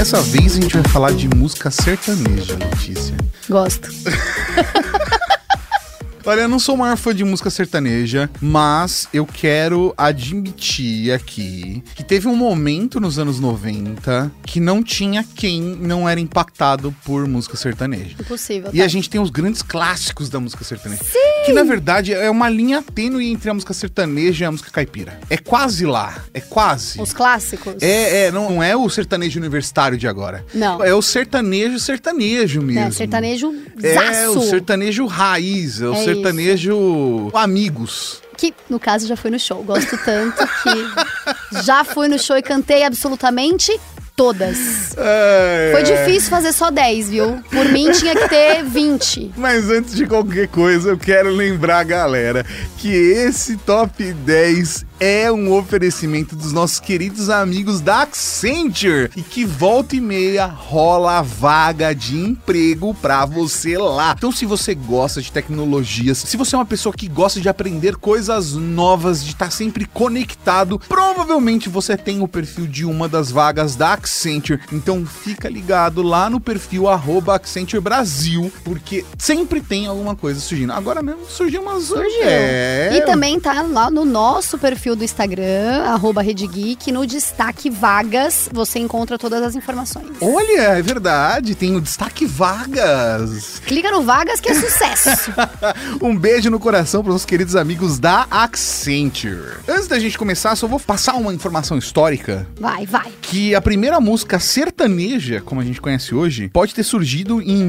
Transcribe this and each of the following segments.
Dessa vez a gente vai falar de música sertaneja, Letícia. Gosto. Olha, eu não sou o maior fã de música sertaneja, mas eu quero admitir aqui que teve um momento nos anos 90 que não tinha quem não era impactado por música sertaneja. Impossível. E a gente tem os grandes clássicos da música sertaneja. Sim! Que na verdade é uma linha tênue entre a música sertaneja e a música caipira. É quase lá, é quase. Os clássicos? Não é o sertanejo universitário de agora. Não. É o sertanejo mesmo. É, sertanejo É zaço. o sertanejo raiz, é o sertanejo amigos. Que, no caso, já fui no show. Gosto tanto que já fui no show e cantei absolutamente todas. Foi difícil fazer só 10, viu? Por mim, tinha que ter 20. Mas antes de qualquer coisa, eu quero lembrar a galera que esse Top 10 é um oferecimento dos nossos queridos amigos da Accenture e que volta e meia rola vaga de emprego pra você lá. Então, se você gosta de tecnologias, se você é uma pessoa que gosta de aprender coisas novas, de estar sempre conectado, provavelmente você tem o perfil de uma das vagas da Accenture. Então, fica ligado lá no perfil @Accenture Brasil, porque sempre tem alguma coisa surgindo. Agora mesmo surgiu umas... E também tá lá no nosso perfil do Instagram, @RedeGeek, no destaque vagas, você encontra todas as informações. Olha, é verdade, tem o destaque vagas. Clica no vagas que é sucesso. Um beijo no coração para os queridos amigos da Accenture. Antes da gente começar, só vou passar uma informação histórica. Vai. Que a primeira música sertaneja, como a gente conhece hoje, pode ter surgido em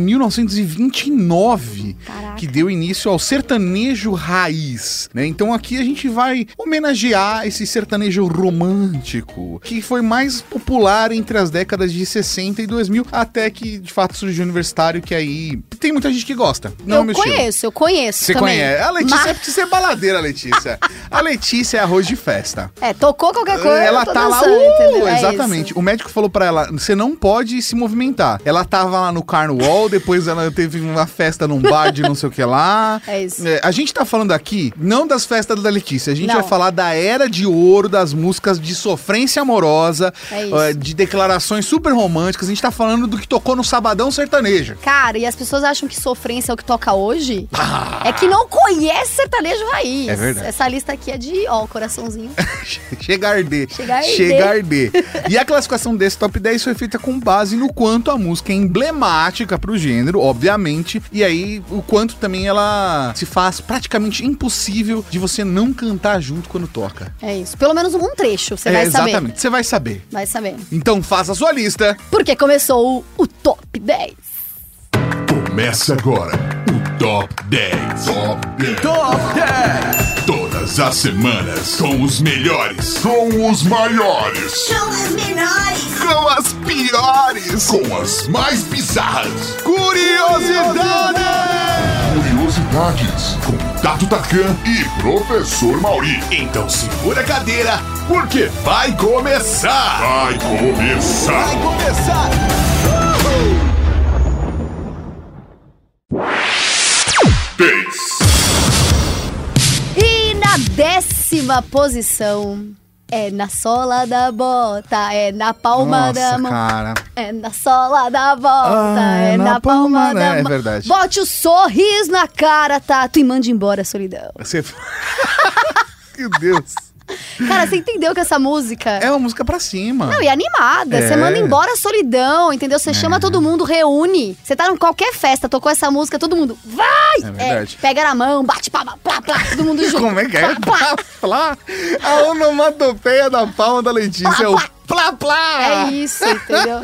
1929. Caraca. Que deu início ao sertanejo raiz, né? Então aqui a gente vai homenagear esse sertanejo romântico, que foi mais popular entre as décadas de 60 e 2000, até que de fato surgiu o universitário, que aí tem muita gente que gosta. Não é o meu estilo. Eu conheço Você também. conhece? A Letícia precisa ser baladeira, Letícia. A Letícia é arroz de festa. Tocou qualquer coisa, Ela eu tô tá dançando, lá, entendeu? exatamente. O médico falou pra ela, você não pode se movimentar. Ela tava lá no Carnival, depois ela teve uma festa num bar de não sei o que lá. É isso. A gente tá falando aqui, não das festas da Letícia, a gente Não. vai falar da era de ouro das músicas de sofrência amorosa, É isso. de declarações super românticas. A gente tá falando do que tocou no Sabadão Sertanejo. Cara, e as pessoas acham que sofrência é o que toca hoje? É que não conhece sertanejo raiz. É verdade. Essa lista aqui é de, coraçãozinho. Chega a arder. Chega a arder. Chega a arder. E a classificação desse top 10 foi feita com base no quanto a música é emblemática pro gênero, obviamente, e aí o quanto também ela se faz praticamente impossível de você não cantar junto quando toca. É isso. Pelo menos um trecho, você vai saber. Exatamente, você vai saber. Vai saber. Então faça a sua lista. Porque começou o Top 10. Começa agora o Top 10. Top 10. Todas as semanas com os melhores, com os maiores, São as menores. com as piores, com as mais bizarras. Curiosidades com Tato Tarkan e Professor Mauri. Então segura a cadeira, porque vai começar. Vai começar. Vai começar. E na 10ª posição, é na sola da bota, é na palma da mão. Cara. É na sola da bota, é na palma da mão. É verdade. Bote o sorriso na cara, Tato, e mande embora a solidão. Você... Meu Deus. Cara, você entendeu que essa música... É uma música pra cima. Não, e animada. Você manda embora a solidão, entendeu? Você chama todo mundo, reúne. Você tá em qualquer festa, tocou essa música, todo mundo vai! É verdade. Pega na mão, bate palma, plá, plá, todo mundo junto. Como é que é? Plá, plá. A onomatopeia da palma da Letícia é o plá, plá. É isso, entendeu?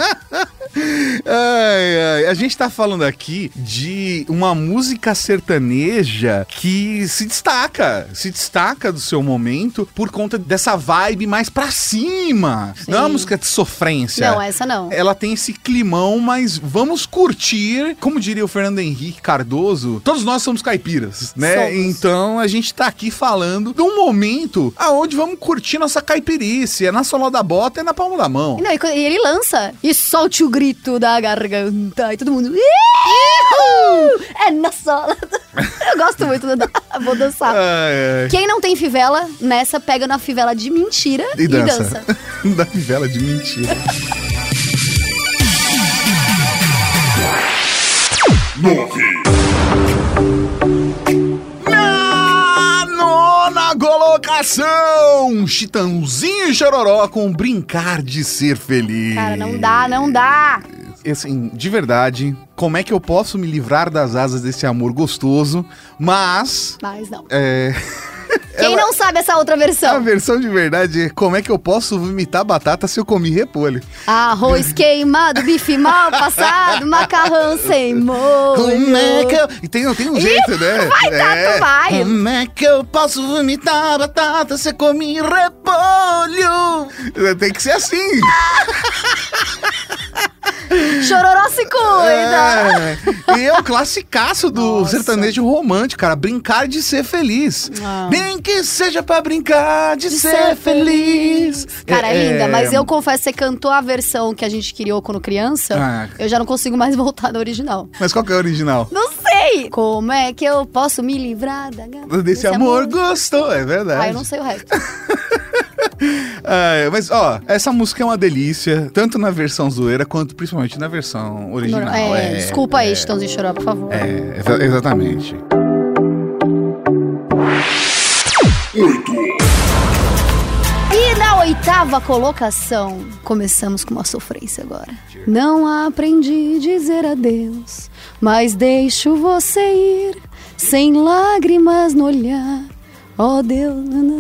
Ai. A gente tá falando aqui de uma música sertaneja que se destaca do seu momento por conta dessa vibe mais pra cima. Sim. Não é uma música de sofrência. Não, essa não. Ela tem esse climão, mas vamos curtir, como diria o Fernando Henrique Cardoso, todos nós somos caipiras, né? Somos. Então a gente tá aqui falando de um momento aonde vamos curtir nossa caipirice, é na sola da bota e na palma da mão. Não, e ele lança e solte o grito da garganta e todo mundo... Ihu! É na sola. Eu gosto muito, vou dançar. Ai. Quem não tem fivela, nessa pega na fivela de mentira e dança. Da fivela de mentira. 9. Na nona colocação, Chitãozinho e Chororó com Brincar de Ser Feliz. Cara, não dá. Assim, de verdade, como é que eu posso me livrar das asas desse amor gostoso, mas não. Ela- Quem não sabe essa outra A versão? versão de verdade é como é que eu posso vomitar batata se eu comi repolho. Arroz queimado, bife mal passado, macarrão sem molho. Como é que eu... E tem um jeito, né? tu vai. Como é que eu posso vomitar batata se eu comi repolho? Tem que ser assim. Chororó se cuida. E é o classicaço do Nossa. sertanejo romântico, cara. Brincar de ser feliz. Ah. Nem que seja pra brincar de ser feliz. Cara, é linda, mas eu confesso que você cantou a versão que a gente criou quando criança, Ah. eu já não consigo mais voltar da original. Mas qual que é o original? Não sei! Como é que eu posso me livrar Desse amor gostoso, é verdade. Ah, eu não sei o resto. Mas, ó, essa música é uma delícia, tanto na versão zoeira, quanto principalmente na versão original. Desculpa aí, Chitãozinho e Chororó, por favor. Exatamente. 8. E na 8ª colocação, começamos com uma sofrência agora. Não aprendi a dizer adeus, mas deixo você ir, sem lágrimas no olhar. Oh, Deus.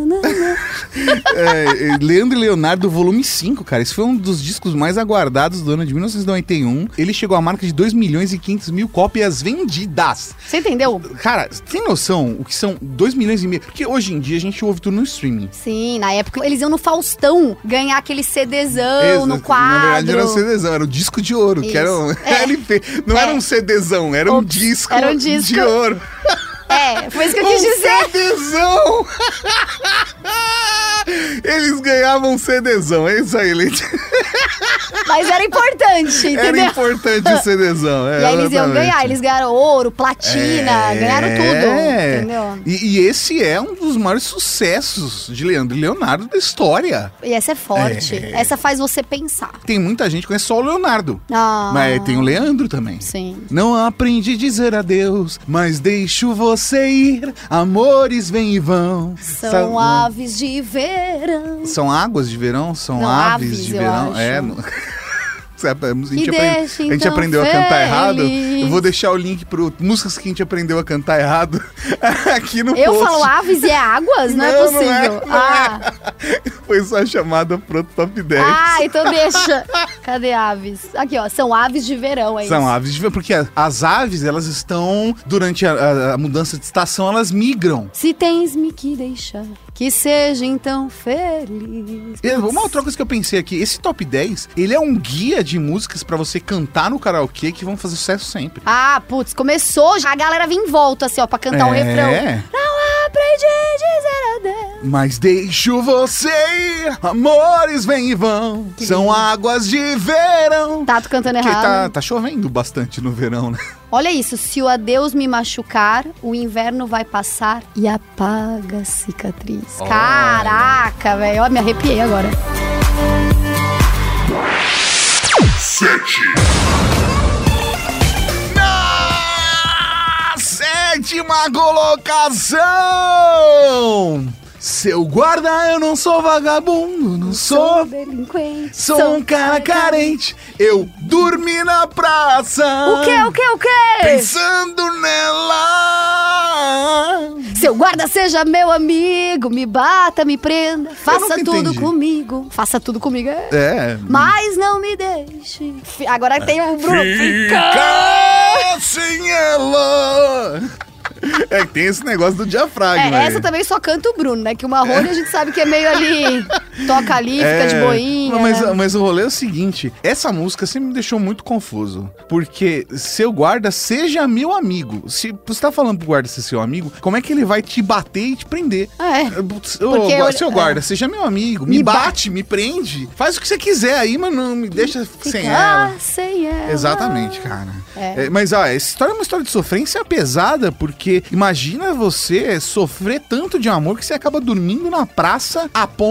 Leandro e Leonardo, volume 5, cara. Esse foi um dos discos mais aguardados do ano de 1991. Ele chegou à marca de 2.500.000 cópias vendidas. Você entendeu? Cara, tem noção o que são 2,5 milhões? Porque hoje em dia a gente ouve tudo no streaming. Sim, na época eles iam no Faustão ganhar aquele CDzão no quadro. Na verdade era um CDzão, era um disco de ouro, que era um LP. Não era um CDzão, era um disco de ouro. Foi isso que eu quis dizer. CDzão! Eles ganhavam um CDzão, é isso aí, Leite. Mas era importante, entendeu? Era importante o CDzão. E aí eles iam ganhar, eles ganharam ouro, platina, ganharam tudo, entendeu? E esse é um dos maiores sucessos de Leandro e Leonardo da história. E essa é forte, essa faz você pensar. Tem muita gente que conhece só o Leonardo, Ah, mas tem o Leandro também. sim. Não aprendi a dizer adeus, mas deixo você ir, amores vêm e vão. São aves de verão. São águas de verão? São Não, aves aves, de eu verão? acho. A gente então aprendeu a cantar errado. feliz. Eu vou deixar o link pro músicas que a gente aprendeu a cantar errado aqui no Eu post. falo aves e é águas? Não é possível. Foi só chamada pro top 10. Então deixa. Cadê aves? Aqui, ó. São aves de verão, é São isso. aves de verão, porque as aves, elas estão, durante a mudança de estação, elas migram. Se tens-me que deixar, que seja então feliz. E uma outra coisa que eu pensei aqui, esse top 10, ele é um guia de músicas pra você cantar no karaokê que vão fazer sucesso sempre. Putz, começou, a galera vem em volta, assim, ó, pra cantar o refrão. Não aprendi a dizer adeus. Mas deixo você ir, amores vêm e vão, Que são lindo. águas de verão. Tá, tô cantando Porque errado. tá chovendo bastante no verão, né? Olha isso, se o adeus me machucar, o inverno vai passar e apaga a cicatriz. Olha. Caraca, velho, ó, me arrepiei agora. 7. Na 7ª colocação, seu guarda, eu não sou vagabundo, não sou... delinquente. Sou um cara carente, eu dormi na praça. O quê? Pensando nela. Seu guarda seja meu amigo, me bata, me prenda, faça nunca tudo entendi. comigo. Faça tudo comigo, Mas Mas não me deixe. Agora tem o Bruno. fica sem ela. Tem esse negócio do diafragma. aí. Essa também só canta o Bruno, né? Que o Marrone a gente sabe que é meio ali, toca ali, fica de boinha. né? Mas o rolê é o seguinte, essa música sempre me deixou muito confuso, porque seu guarda seja meu amigo. Se você tá falando pro guarda ser seu amigo, como é que ele vai te bater e te prender? Seu guarda, seja meu amigo, me bate, me prende, faz o que você quiser aí, mas não me deixa sem ela. Sem ela. Exatamente, cara. Mas essa história é uma história de sofrência pesada, porque imagina você sofrer tanto de amor que você acaba dormindo na praça a ponto de um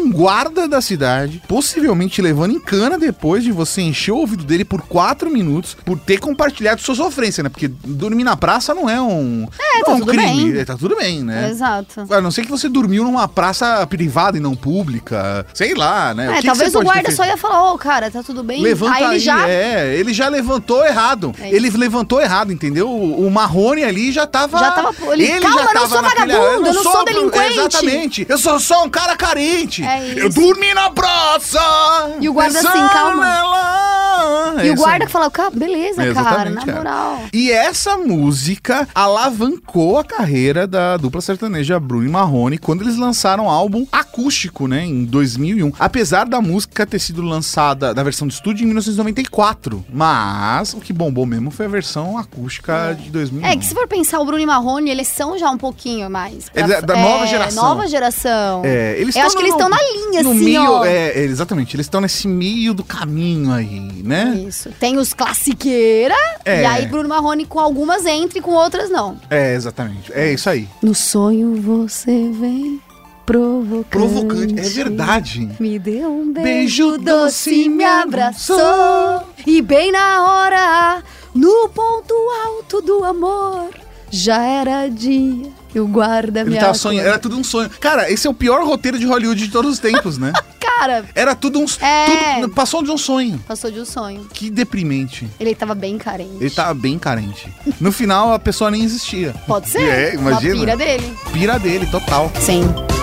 um guarda da cidade, possivelmente levando em cana depois de você encher o ouvido dele por 4 minutos, por ter compartilhado sua sofrência, né? Porque dormir na praça não é um, tá um tudo crime. bem. Tá tudo bem, né? Exato. A não ser que você dormiu numa praça privada e não pública. Sei lá, né? É, que talvez você o pode ter guarda feito? só ia falar, cara, tá tudo bem? Levanta aí ele já levantou errado. É Ele levantou errado, entendeu? O Marrone ali já tava... Calma, eu não sou vagabundo, eu não sou delinquente. Exatamente. Eu sou só um cara carente. É isso. Eu dormi na praça. E o guarda assim, pensando calma. nela. E É o isso guarda aí. que fala, beleza, cara, Exatamente, na cara. moral. E essa música alavancou a carreira da dupla sertaneja Bruno e Marrone quando eles lançaram o álbum acústico, né, em 2001. Apesar da música ter sido lançada na versão de estúdio em 1994. Mas o que bombou mesmo foi a versão acústica de 2001. É que se for pensar, o Bruno e Marrone, eles são já um pouquinho mais... Eles é da nova geração. Nova geração. Eles Eu acho que eles estão na linha, no assim, meio, ó. Exatamente, eles estão nesse meio do caminho aí, né? Isso. Tem os classiqueira, É. e aí Bruno e Marrone com algumas entra e com outras não. Exatamente. É isso aí. No sonho você vem provocante. Provocante, é verdade. Me deu um Beijo beijo doce, me abraçou. E bem na hora, no ponto alto do amor, já era dia e o guarda me Ele tava acordou. sonhando, era tudo um sonho. Cara, esse é o pior roteiro de Hollywood de todos os tempos, né? Cara, Era tudo um É. tudo passou de um sonho. passou de um sonho. Que deprimente. Ele tava bem carente. Ele tava bem carente. No final, a pessoa nem existia. Pode ser. É, imagina. Uma pira dele. Pira dele, total. Sim.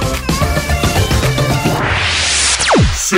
6.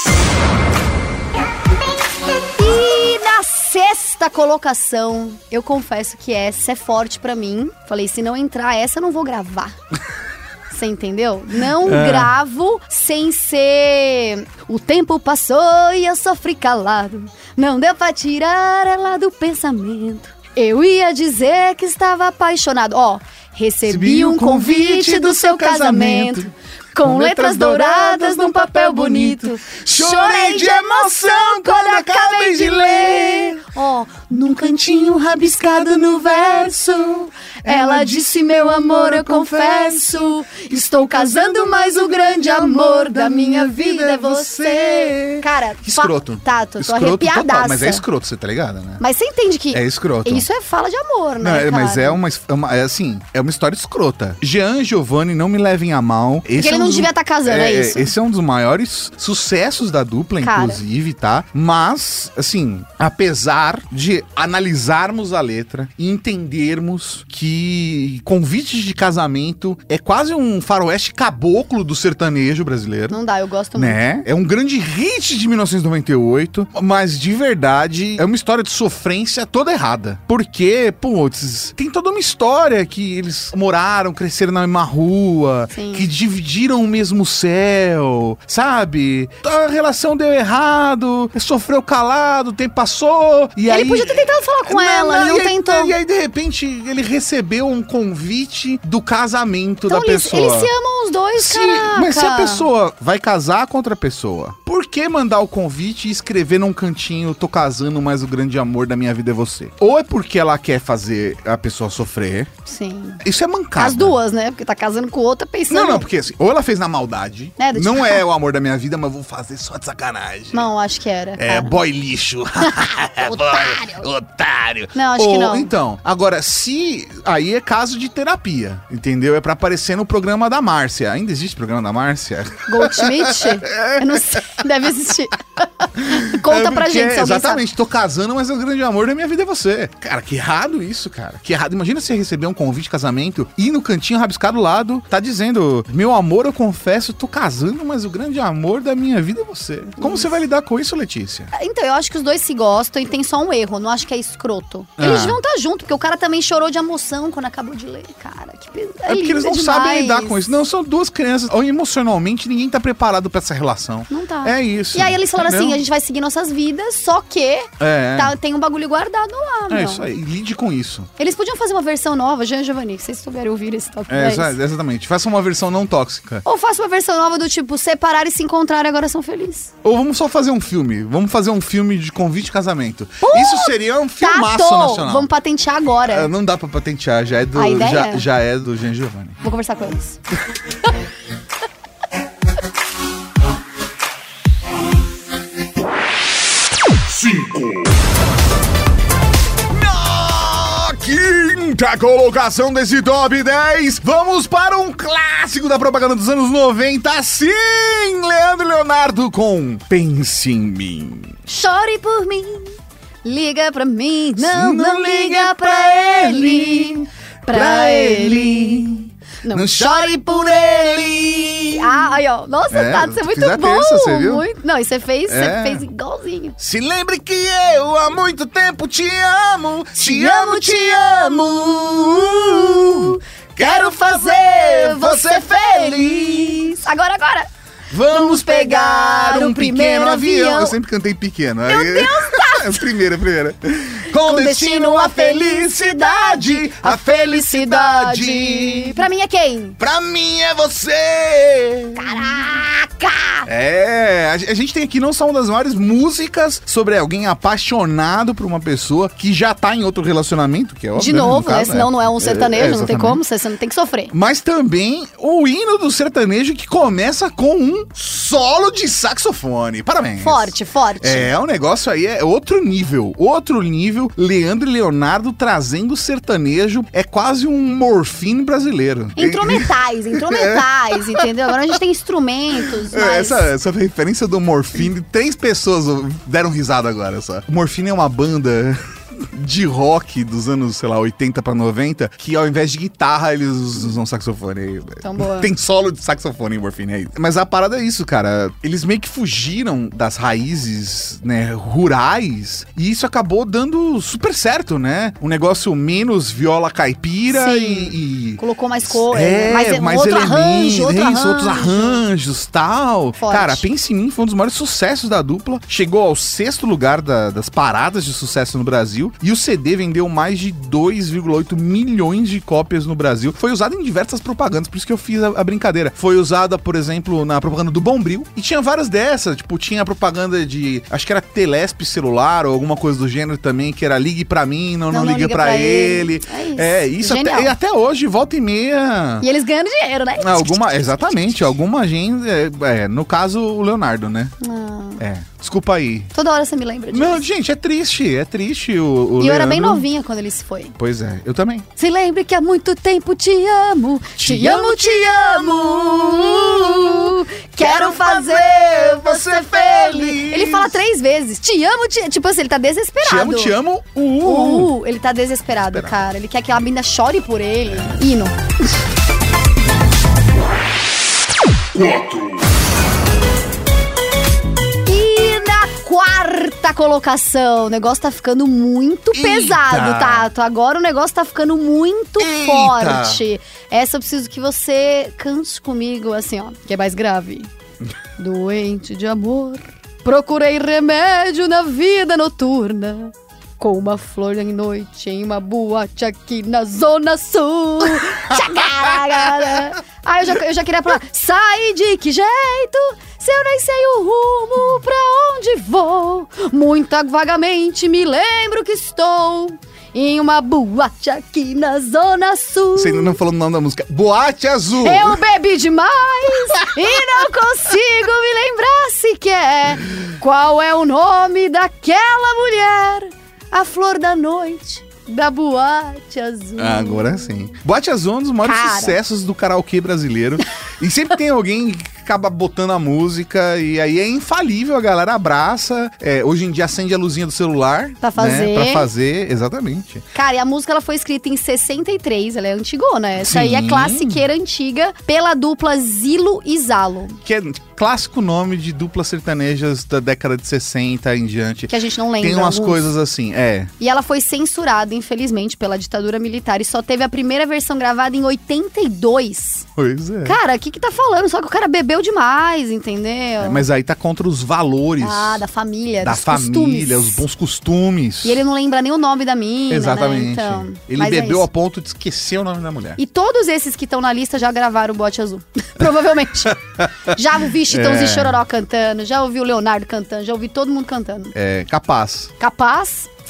E na sexta colocação, eu confesso que essa é forte pra mim. Falei, se não entrar essa, eu não vou gravar. Você entendeu? Não gravo sem ser... O tempo passou e eu sofri calado. Não deu pra tirar ela do pensamento. Eu ia dizer que estava apaixonado. Ó, recebi um convite do seu casamento. Com letras douradas num papel bonito. Chorei de emoção quando acabei de ler. Ó, num cantinho rabiscado no verso, ela disse, meu amor, eu confesso, estou casando, mas o grande amor da minha vida é você. Cara, Que escroto. Tato, tô Escroto arrepiadaça. total, mas é escroto, você tá ligada, né? Mas você entende que É escroto. isso é fala de amor, Não, né, mas cara? é uma história escrota. Jean e Giovanni, não me levem a mal. Esse ele um não dos- devia estar casando, é isso? Esse é um dos maiores sucessos da dupla, Cara. inclusive, tá? Mas, assim, apesar de analisarmos a letra e entendermos que convites de casamento é quase um faroeste caboclo do sertanejo brasileiro. Não dá, eu gosto muito. Né? É um grande hit de 1998, mas de verdade é uma história de sofrência toda errada. Porque, putz, tem toda uma história que eles moraram, cresceram na mesma rua, Sim. que dividiram o mesmo céu, sabe? A relação deu errado, sofreu calado, o tempo passou, e aí... Ele podia ter tentado falar com ela, ele não e aí- tentou. E aí, de repente, ele recebeu um convite do casamento Então da eles pessoa. se amam os dois, Sim, caraca. mas se a pessoa vai casar com outra pessoa, por que mandar o convite e escrever num cantinho, tô casando, mas o grande amor da minha vida é você? Ou é porque ela quer fazer a pessoa sofrer, Sim. isso é mancada. As duas, né? Porque tá casando com outra pensando... Não, porque assim, ou ela fez na maldade, É, do tipo- não é o amor da minha vida, mas vou fazer só de sacanagem. Não, acho que era, É, cara. boy lixo. Otário. Otário. Não, acho que Ou, não. Então, agora, se... Aí é caso de terapia, entendeu? É pra aparecer no programa da Márcia. Ainda existe programa da Márcia? Goldschmidt? Eu não sei, deve existir. Conta pra porque, gente, se alguém exatamente, tô casando, mas o grande amor da minha vida é você. Cara, que errado isso, cara. Que errado. Imagina você receber um convite de casamento e no cantinho rabiscado do lado tá dizendo: meu amor, eu confesso, tô casando, mas o grande amor da minha vida é você. Como você vai lidar com isso, Letícia? sabe. Então, eu acho que os dois se gostam e tem só um erro. Não acho que é escroto. Eles deviam estar junto, porque o cara também chorou de emoção quando acabou de ler. Cara, que pesado. É porque eles não sabem lidar com isso. Não, são duas crianças. Ou emocionalmente, ninguém tá preparado pra essa relação. Não tá. É isso. E aí eles falaram entendeu? assim, a gente vai seguir nossas vidas, só que É. tem um bagulho guardado lá, É meu. isso aí. Lide com isso. Eles podiam fazer uma versão nova, Jean e Giovanni, se vocês souberem ouvir esse top 10. Exatamente. Faça uma versão não tóxica. Ou faça uma versão nova do tipo, separar e se encontrar e agora são felizes. Ou vamos só fazer um filme. Vamos fazer um filme de convite de casamento. Isso seria um filmaço Tato! nacional. Vamos patentear agora. Não dá pra patentear, já é do, A ideia já é do Jean Giovanni. Vou conversar com eles. 5. Quinta colocação desse top 10, vamos para um clássico da propaganda dos anos 90, sim, Leandro e Leonardo com Pense em Mim. Chore por mim, liga pra mim, não liga pra ele, não chore por ele. Ah, aí ó, nossa, Tato, você é muito bom. Terça, você viu? Muito... Não, e você fez igualzinho. Se lembre que eu há muito tempo te amo, te amo. Quero fazer você feliz. Agora. Vamos pegar um pequeno avião. Eu sempre cantei pequeno. Meu Deus, tá. Primeira. Com destino à felicidade, a felicidade. Pra mim é quem? Pra mim é você. Caraca! A gente tem aqui não só uma das maiores músicas sobre alguém apaixonado por uma pessoa que já tá em outro relacionamento, que é óbvio. De novo, caso, senão não é um sertanejo, não tem como, você não tem que sofrer. Mas também o hino do sertanejo que começa com um solo de saxofone. Parabéns. Forte. O negócio aí é outro nível. Leandro e Leonardo trazendo o sertanejo. É quase um Morfine brasileiro. Instrumentais, entendeu? Agora a gente tem instrumentos, mas... Essa referência do Morfine, 3 pessoas deram risada agora só. O Morfine é uma banda de rock dos anos, sei lá, 80 pra 90, que ao invés de guitarra, eles usam saxofone. Então, boa. Tem solo de saxofone em Morfine aí. Mas a parada é isso, cara. Eles meio que fugiram das raízes, né, rurais, e isso acabou dando super certo, né? Um negócio menos viola caipira e... Colocou mais cor, mais outro elementos, arranjo, outros arranjos, tal. Forte. Cara, Pense em Mim foi um dos maiores sucessos da dupla. Chegou ao 6º lugar das paradas de sucesso no Brasil. E o CD vendeu mais de 2,8 milhões de cópias no Brasil. Foi usado em diversas propagandas, por isso que eu fiz a brincadeira. Foi usada, por exemplo, na propaganda do Bombril. E tinha várias dessas, tipo, tinha a propaganda de, acho que era Telesp celular ou alguma coisa do gênero também, que era ligue pra mim, não liga pra ele. É isso. E até hoje, volta e meia... E eles ganhando dinheiro, né? Exatamente, alguma agenda, no caso, o Leonardo, né? Desculpa aí. Toda hora você me lembra disso. Não, gente, é triste o E eu Leandro. era bem novinha quando ele se foi. Pois é, eu também. Se lembre que há muito tempo te amo. Te amo. Quero fazer você feliz. Ele fala 3 vezes. Te amo. Tipo assim, ele tá desesperado. Te amo. Ele tá desesperado, cara. Ele quer que a menina chore por ele. Hino. 4. Quarta colocação. O negócio tá ficando muito pesado, Tato. Agora o negócio tá ficando muito forte. Essa eu preciso que você cante comigo, assim, ó. Que é mais grave. Doente de amor, procurei remédio na vida noturna. Com uma flor em noite em uma boate aqui na Zona Sul. Eu já queria falar. Sai de que jeito? Se eu nem sei o rumo pra onde vou. Muito vagamente me lembro que estou em uma boate aqui na Zona Sul. Você ainda não falou o nome da música. Boate Azul. Eu bebi demais e não consigo me lembrar sequer qual é o nome daquela mulher. A flor da noite da Boate Azul. Agora sim. Boate Azul é um dos maiores sucessos do karaokê brasileiro. E sempre tem alguém que acaba botando a música e aí é infalível, a galera abraça. Hoje em dia acende a luzinha do celular. Pra fazer. Né? Pra fazer, exatamente. Cara, e a música ela foi escrita em 63, ela é antigona. Essa aí é classiqueira antiga pela dupla Zilo e Zalo. Que é clássico nome de duplas sertanejas da década de 60 em diante. Que a gente não lembra. Tem umas coisas assim, E ela foi censurada, infelizmente, pela ditadura militar e só teve a primeira versão gravada em 82. Pois é. Cara, o que tá falando? Só que o cara bebeu demais, entendeu? Mas aí tá contra os valores. Da família, da família, os bons costumes. E ele não lembra nem o nome da mina, exatamente. Né? Então, ele bebeu a ponto de esquecer o nome da mulher. E todos esses que estão na lista já gravaram o Boate Azul. Provavelmente. Já ouvi Chitãozinho Chororó cantando, já ouvi o Leonardo cantando, já ouvi todo mundo cantando. Capaz. Capaz?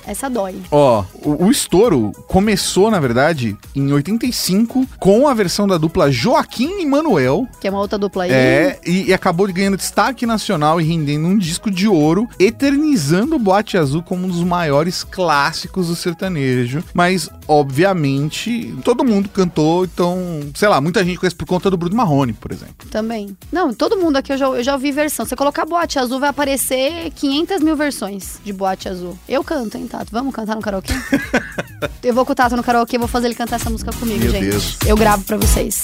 Essa dói. Ó, o estouro começou, na verdade, em 85, com a versão da dupla Joaquim e Manuel. Que é uma outra dupla aí. E acabou ganhando destaque nacional e rendendo um disco de ouro, eternizando o Boate Azul como um dos maiores clássicos do sertanejo. Mas, obviamente, todo mundo cantou, então, sei lá, muita gente conhece por conta do Bruno Marrone, por exemplo. Também. Não, todo mundo aqui eu já ouvi versão. Se você colocar Boate Azul, vai aparecer 500 mil versões de Boate Azul. Eu canto, hein, Tato? Vamos cantar no karaokê? Eu vou com o Tato no karaokê, vou fazer ele cantar essa música comigo, Meu gente. Deus. Eu gravo pra vocês.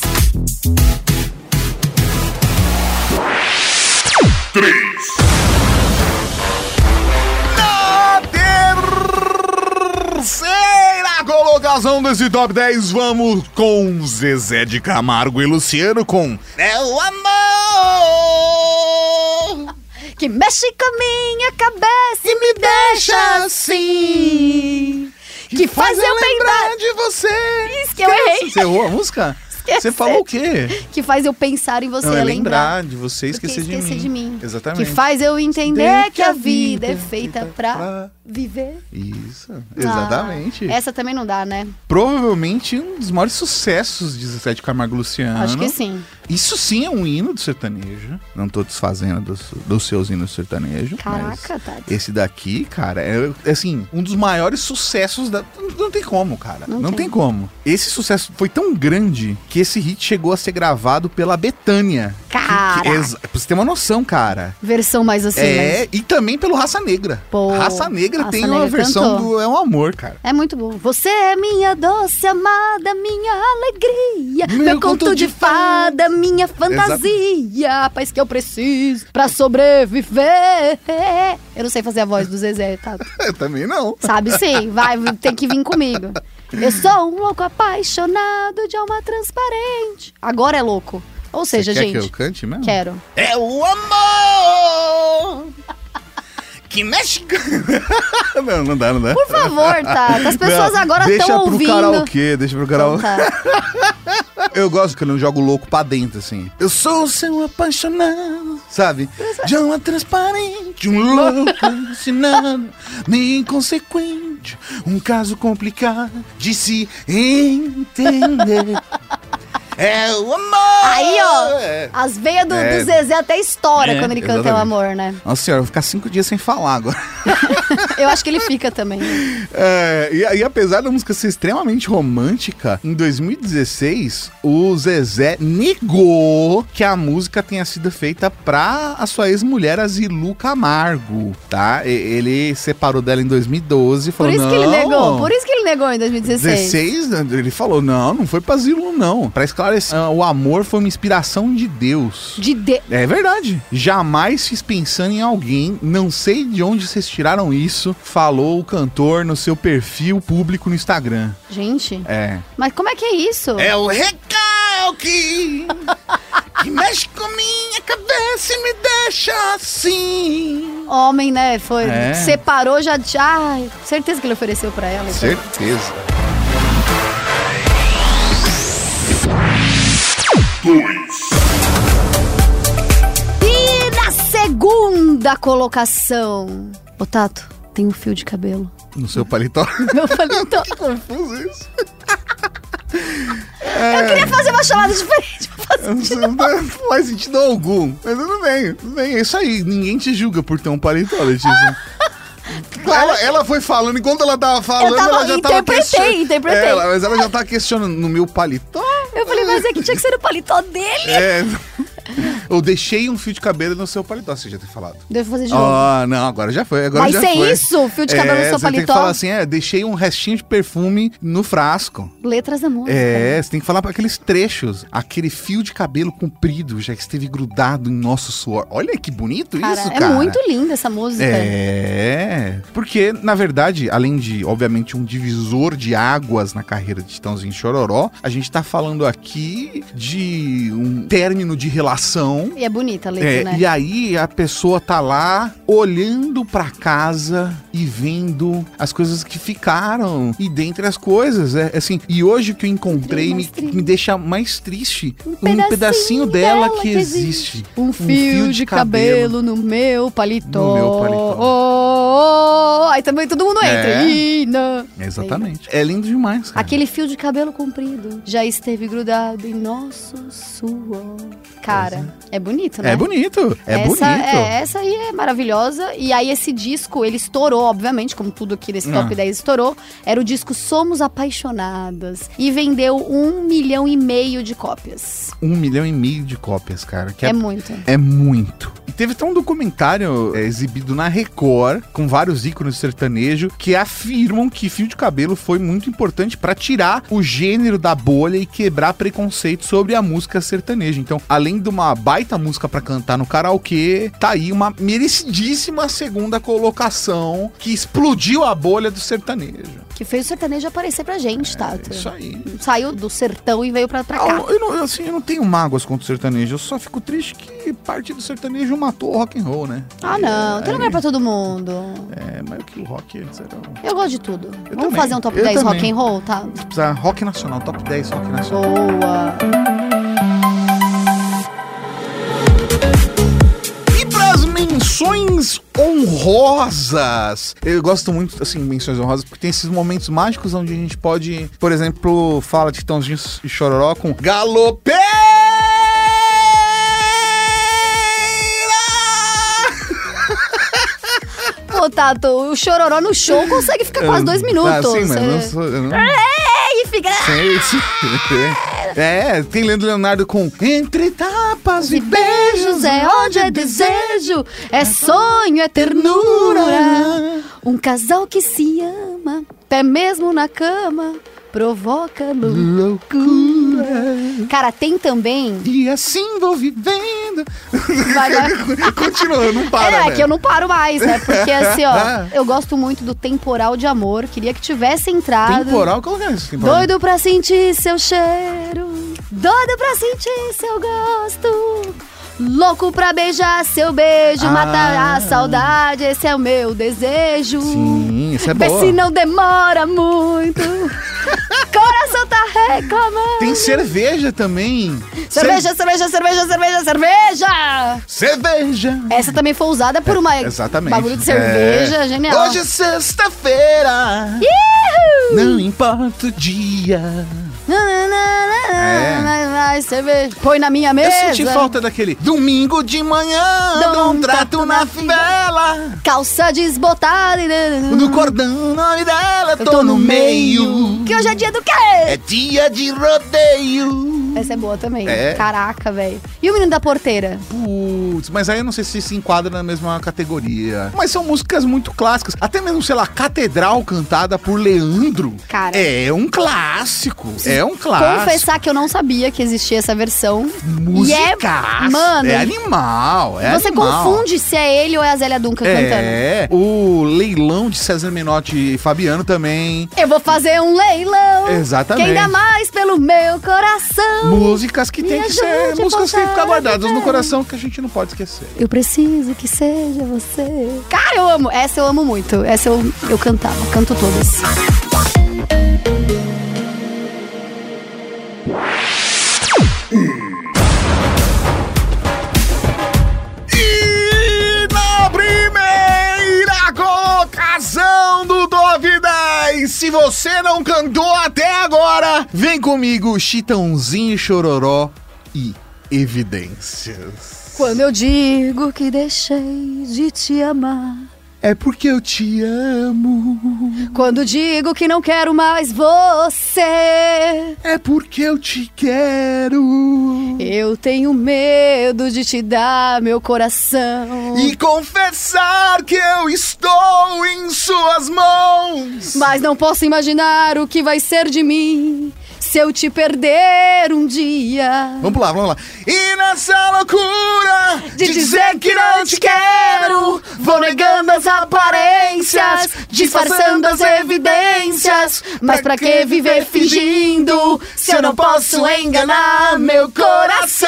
3. Na terceira colocação desse top 10, vamos com Zezé de Camargo e Luciano com Meu Amor, Que mexe com a minha cabeça e me deixa assim. Que faz eu lembrar de você. Isso que eu errei. Você errou a música? Você falou o quê? Que faz eu pensar em você, Não, é lembrar de você, do que esquecer de mim. Exatamente. Que faz eu entender que a vida é feita pra viver. Isso, exatamente. Essa também não dá, né? Provavelmente um dos maiores sucessos de Zezé de Camargo e Luciano. Acho que sim. Isso sim é um hino do sertanejo. Não tô desfazendo dos seus hinos sertanejo. Caraca, Tati. Esse daqui, cara, é assim, um dos maiores sucessos da... Não tem como, cara. Não tem como. Esse sucesso foi tão grande que esse hit chegou a ser gravado pela Bethânia. Cara. Pra você ter uma noção, cara. Versão mais assim, né? E também pelo Raça Negra. Pô, Raça Negra Raça tem Negra uma versão cantou. do É um Amor, cara. É muito bom. Você é minha doce amada, minha alegria, meu conto de fada, minha fantasia, a paz que eu preciso pra sobreviver. Eu não sei fazer a voz do Zezé, tá? Eu também não. Sabe sim, vai, tem que vir comigo. Eu sou um louco apaixonado de alma transparente. Agora é louco. Ou seja, Você quer gente... que eu cante mesmo? Quero. É o amor que mexe com... Não dá. Por favor, tá? As pessoas Não, agora estão ouvindo. Deixa pro karaokê. Então tá. Eu gosto quando eu jogo louco pra dentro, assim. Eu sou o seu apaixonado, sabe? De alma transparente, um louco ensinado, meio inconsequente, um caso complicado de se entender. É o amor! Aí, ó, as veias do Zezé até estoura quando ele canta exatamente. o amor, né? Nossa senhora, eu vou ficar 5 dias sem falar agora. Eu acho que ele fica também. E apesar da música ser extremamente romântica, em 2016, o Zezé negou que a música tenha sido feita pra a sua ex-mulher, a Zilu Camargo, tá? Ele separou dela em 2012 e falou, Por isso que ele negou. Por isso que ele negou em 2016. 16, ele falou, não foi pra Zilu, não. Pra esclarecer, o amor foi uma inspiração de Deus. É verdade. Jamais fiz pensando em alguém, não sei de onde vocês tiraram isso, falou o cantor no seu perfil público no Instagram. Gente. É. Mas como é que é isso? É o recalque que mexe com minha cabeça e me deixa assim. Homem, né? Separou já. Ai, certeza que ele ofereceu pra ela. Então. Certeza. 2. E na segunda colocação. Ô, Tato, tem um fio de cabelo. No seu paletó? Meu paletó. Que confuso isso. Eu queria fazer uma chamada diferente. Não faz sentido algum. Mas tudo bem. É isso aí. Ninguém te julga por ter um paletó, Letícia. Ela foi falando, enquanto ela tava falando, ela já tava questionando. Interpretei. Mas ela já tava questionando no meu paletó. Eu falei, mas é que tinha que ser o paletó dele. Eu deixei um fio de cabelo no seu paletó, você já tem falado. Devo fazer de novo. Não, agora já foi. Vai ser isso, fio de cabelo no seu você tem que paletó? falar assim, deixei um restinho de perfume no frasco. Letras da música. Você tem que falar para aqueles trechos. Aquele fio de cabelo comprido já esteve grudado em nosso suor. Olha que bonito isso, cara. É muito linda essa música. Porque, na verdade, além de, obviamente, um divisor de águas na carreira de Chitãozinho e Chororó, a gente tá falando aqui de um término de relação doação. E é bonita a letra, né? E aí a pessoa tá lá olhando pra casa e vendo as coisas que ficaram. E dentre as coisas, assim, e hoje o que eu encontrei me deixa mais triste. Um pedacinho dela que existe. Um fio de cabelo no meu paletó. No meu paletó. Oh. Aí também todo mundo entra. Exatamente. É lindo demais, cara. Aquele fio de cabelo comprido já esteve grudado em nosso suor. Cara, é bonito, né? É bonito. Essa aí é maravilhosa. E aí esse disco, ele estourou, obviamente, como tudo aqui desse Top 10 estourou. Era o disco Somos Apaixonadas. E vendeu 1,5 milhão de cópias. 1,5 milhão de cópias, cara. Que é muito. É muito. E teve até um documentário exibido na Record, com vários ícones sertanejo, que afirmam que fio de cabelo foi muito importante pra tirar o gênero da bolha e quebrar preconceito sobre a música sertaneja. Então, além de uma baita música pra cantar no karaokê, tá aí uma merecidíssima segunda colocação que explodiu a bolha do sertanejo. Que fez o sertanejo aparecer pra gente, Tato. Isso aí. Saiu do sertão e veio pra cá. Eu não tenho mágoas contra o sertanejo. Eu só fico triste que parte do sertanejo matou o rock and roll, né? Não. Tem lugar pra todo mundo. Mas o que o rock antes era... Eu gosto de tudo. Vamos também. fazer um top 10 também. rock and roll, tá? Precisa rock nacional, top 10 rock nacional. Boa. Menções honrosas. Eu gosto muito, assim, menções honrosas, porque tem esses momentos mágicos onde a gente pode, por exemplo, fala de Tãozinho e Chororó com Galopeira! Pô, Tato, o Chororó no show consegue ficar quase 2 minutos. Sim, mas eu não... E fica... tem Leonardo com Entre tapas e beijos, é ódio, é desejo, é sonho, é ternura. Um casal que se ama, até mesmo na cama, provoca loucura. Cara, tem também... E assim vou vivendo. Vai. Continua, não para, que eu não paro mais, né? Porque assim, eu gosto muito do Temporal de Amor. Queria que tivesse entrado. Temporal? Qual é esse temporal? Doido pra sentir seu cheiro, doido pra sentir seu gosto, louco pra beijar seu beijo, matar a saudade, esse é o meu desejo. Sim, isso é bom. Vê se não demora muito. Coração tá reclamando. Tem cerveja também. Cerveja. Essa também foi usada por uma bagulho de cerveja, genial. Hoje é sexta-feira. Não importa o dia. Cerveja. Põe na minha mesa. Eu senti falta daquele domingo de manhã, dou um trato na fivela. Calça desbotada no cordão, o nome dela, tô no meio. Que hoje é dia do quê? É dia de rodeio. Essa é boa também. Caraca, velho. E o Menino da Porteira? Putz, mas aí eu não sei se enquadra na mesma categoria. Mas são músicas muito clássicas. Até mesmo, sei lá, Catedral cantada por Leandro. Cara, é um clássico. Confessar que eu não sabia que existia essa versão. Musicaço. Mano, é animal. Você confunde se é ele ou é a Zélia Duncan cantando. O Leilão de César Menotti e Fabiano também. Eu vou fazer um leilão. Exatamente. Quem dá mais pelo meu coração. Músicas que tem que ser, músicas que tem que ficar guardadas no coração, que a gente não pode esquecer. Eu preciso que seja você. Cara, eu amo. Essa eu amo muito. Essa eu cantava. Canto todas. E na primeira colocação do Top 10, se você não cantou até agora, vem comigo, Chitãozinho e Chororó e Evidências. Quando eu digo que deixei de te amar, é porque eu te amo. Quando digo que não quero mais você, é porque eu te quero. Eu tenho medo de te dar meu coração e confessar que eu estou em suas mãos. Mas não posso imaginar o que vai ser de mim se eu te perder um dia. Vamos lá. E nessa loucura de dizer que não te quero, vou negando as aparências evidências, disfarçando as evidências. Mas pra que viver fingindo, se eu não posso enganar meu coração?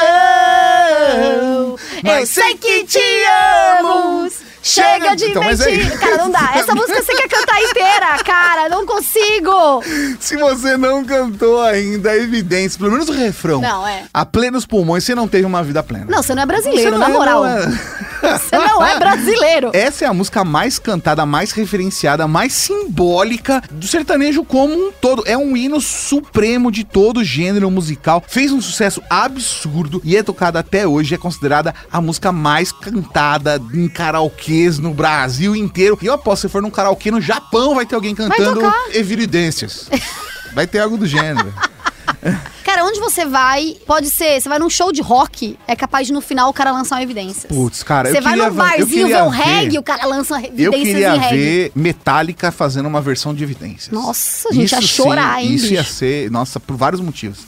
Eu sei que te amo. Chega de mentir. Cara, não dá. Essa música você quer cantar inteira, cara. Não consigo. Se você não cantou ainda, é evidência. Pelo menos o refrão. Não, é. A plenos pulmões, você não teve uma vida plena. Não, você não é brasileiro, Você na moral. não Você não é brasileiro. Essa é a música mais cantada, mais referenciada, mais simbólica do sertanejo como um todo. É um hino supremo de todo gênero musical. Fez um sucesso absurdo e é tocada até hoje. É considerada a música mais cantada em karaokês no Brasil inteiro. E eu aposto, se for num karaokê no Japão, vai ter alguém cantando Evidências. Vai ter algo do gênero. Cara, onde você vai, pode ser, você vai num show de rock, é capaz de no final o cara lançar uma evidência. Putz, cara, você vai num barzinho ver um reggae, o cara lança evidências em reggae. Eu queria ver Metallica fazendo uma versão de Evidências. Nossa, a gente ia chorar, hein, isso ia ser, nossa, por vários motivos.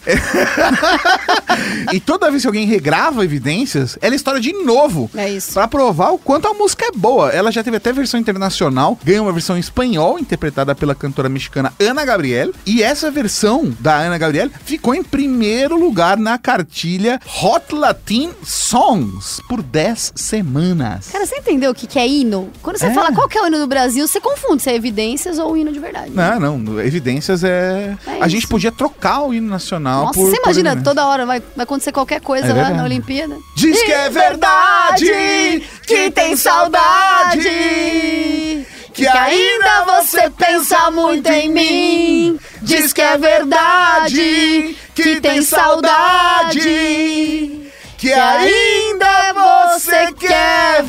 E toda vez que alguém regrava Evidências, ela estoura de novo. É isso. Pra provar o quanto a música é boa. Ela já teve até versão internacional, ganhou uma versão em espanhol, interpretada pela cantora mexicana Ana Gabriel. E essa versão da Ana Gabriel ficou em primeiro lugar na cartilha Hot Latin Songs por 10 semanas. Cara, você entendeu o que é hino? Quando você fala qual que é o hino do Brasil, você confunde se é Evidências ou o hino de verdade. Não, Evidências é a gente podia trocar o hino nacional. Nossa, você imagina, toda hora vai acontecer qualquer coisa lá na Olimpíada. Diz que é verdade, que tem saudade, que ainda você pensa muito em mim. Diz que é verdade, que tem saudade, que ainda você quer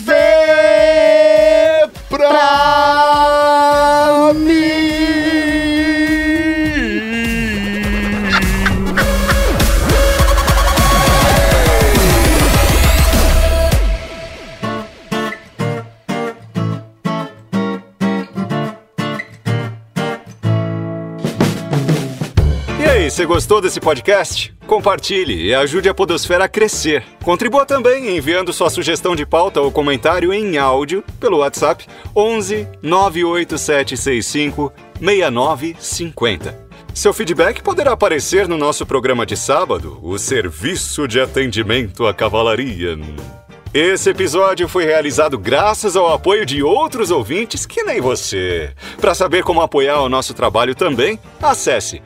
viver pra mim. E aí, você gostou desse podcast? Compartilhe e ajude a Podosfera a crescer. Contribua também enviando sua sugestão de pauta ou comentário em áudio pelo WhatsApp 11 98765 6950. Seu feedback poderá aparecer no nosso programa de sábado, o Serviço de Atendimento à Cavalaria. Esse episódio foi realizado graças ao apoio de outros ouvintes que nem você. Para saber como apoiar o nosso trabalho também, acesse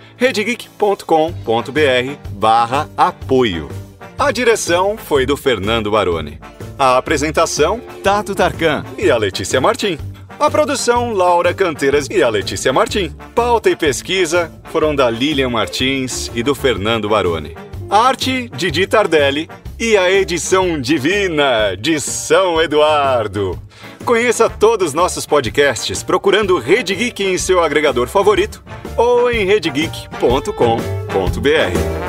redgeek.com.br/apoio. A direção foi do Fernando Baroni. A apresentação, Tato Tarkan e a Letícia Martim. A produção, Laura Canteiras e a Letícia Martim. Pauta e pesquisa foram da Lilian Martins e do Fernando Baroni. Arte, Didi Tardelli e a edição divina de São Eduardo. Conheça todos os nossos podcasts procurando Rede Geek em seu agregador favorito ou em redgeek.com.br.